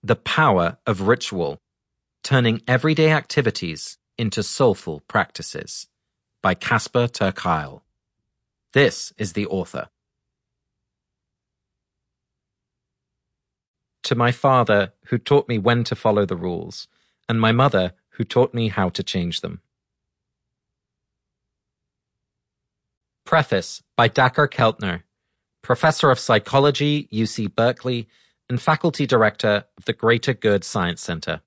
The Power of Ritual, Turning Everyday Activities into Soulful Practices, by Casper ter Kuile. This is the author. To my father, who taught me when to follow the rules, and my mother, who taught me how to change them. Preface by Dacher Keltner, Professor of Psychology, UC Berkeley, and Faculty Director of the Greater Good Science Center.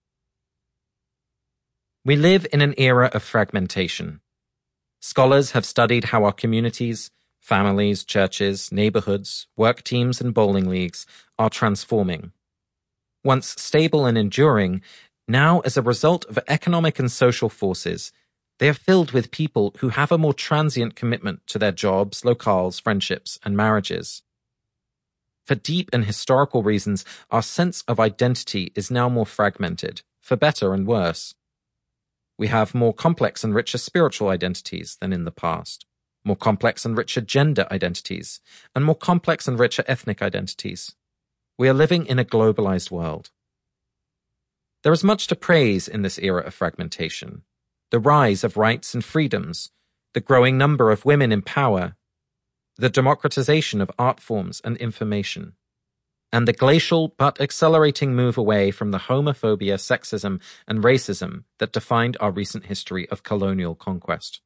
We live in an era of fragmentation. Scholars have studied how our communities, families, churches, neighborhoods, work teams, and bowling leagues are transforming. Once stable and enduring, now as a result of economic and social forces, they are filled with people who have a more transient commitment to their jobs, locales, friendships, and marriages. For deep and historical reasons, our sense of identity is now more fragmented, for better and worse. We have more complex and richer spiritual identities than in the past, more complex and richer gender identities, and more complex and richer ethnic identities. We are living in a globalized world. There is much to praise in this era of fragmentation. The rise of rights and freedoms, the growing number of women in power, the democratization of art forms and information, and the glacial but accelerating move away from the homophobia, sexism, and racism that defined our recent history of colonial conquest.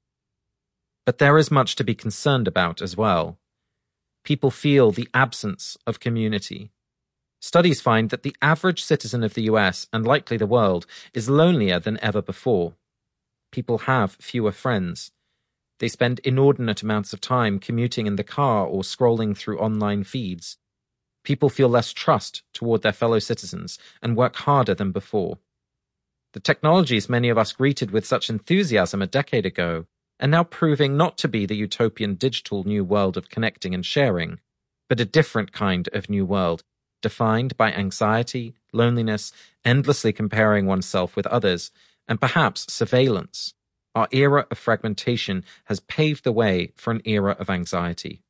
But there is much to be concerned about as well. People feel the absence of community. Studies find that the average citizen of the US, and likely the world, is lonelier than ever before. People have fewer friends. They spend inordinate amounts of time commuting in the car or scrolling through online feeds. People feel less trust toward their fellow citizens and work harder than before. The technologies many of us greeted with such enthusiasm a decade ago are now proving not to be the utopian digital new world of connecting and sharing, but a different kind of new world, defined by anxiety, loneliness, endlessly comparing oneself with others, and perhaps surveillance. Our era of fragmentation has paved the way for an era of anxiety.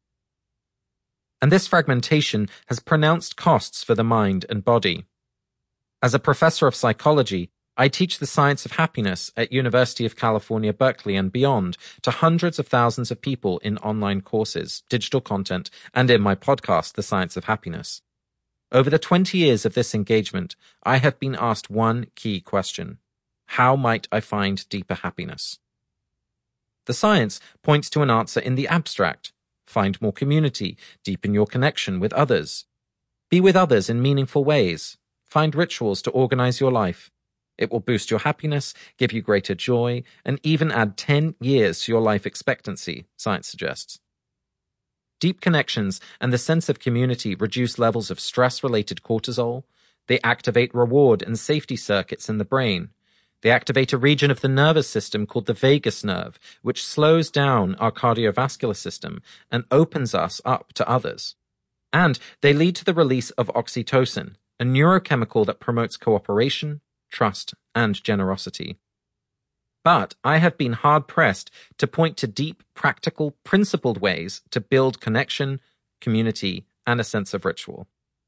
And this fragmentation has pronounced costs for the mind and body. As a professor of psychology, I teach the science of happiness at University of California, Berkeley and beyond to hundreds of thousands of people in online courses, digital content, and in my podcast, The Science of Happiness. Over the 20 years of this engagement, I have been asked one key question. How might I find deeper happiness? The science points to an answer in the abstract. Find more community, deepen your connection with others. Be with others in meaningful ways. Find rituals to organize your life. It will boost your happiness, give you greater joy, and even add 10 years to your life expectancy, science suggests. Deep connections and the sense of community reduce levels of stress-related cortisol. They activate reward and safety circuits in the brain. They activate a region of the nervous system called the vagus nerve, which slows down our cardiovascular system and opens us up to others. And they lead to the release of oxytocin, a neurochemical that promotes cooperation, trust, and generosity. But I have been hard-pressed to point to deep, practical, principled ways to build connection, community, and a sense of ritual.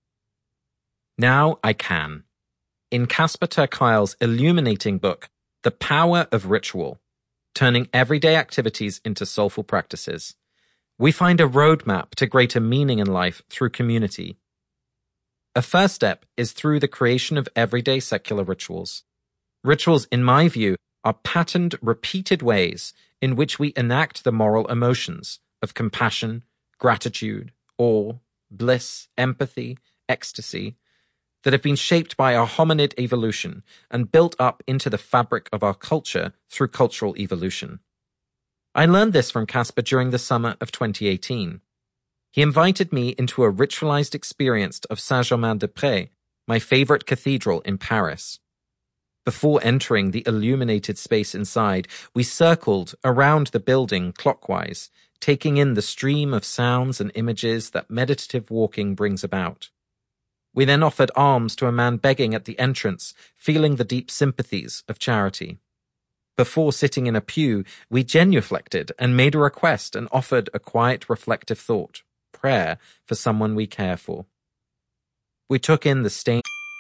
Now I can. In Casper ter Kuile's illuminating book, The Power of Ritual, Turning Everyday Activities into Soulful Practices, we find a roadmap to greater meaning in life through community. A first step is through the creation of everyday secular rituals. Rituals, in my view, are patterned, repeated ways in which we enact the moral emotions of compassion, gratitude, awe, bliss, empathy, ecstasy, that have been shaped by our hominid evolution and built up into the fabric of our culture through cultural evolution. I learned this from Casper during the summer of 2018. He invited me into a ritualized experience of Saint-Germain-des-Prés, my favorite cathedral in Paris. Before entering the illuminated space inside, we circled around the building clockwise, taking in the stream of sounds and images that meditative walking brings about. We then offered alms to a man begging at the entrance, feeling the deep sympathies of charity. Before sitting in a pew, we genuflected and made a request and offered a quiet, reflective thought, prayer for someone we care for. We took in the stain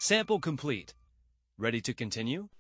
Sample complete. Ready to continue?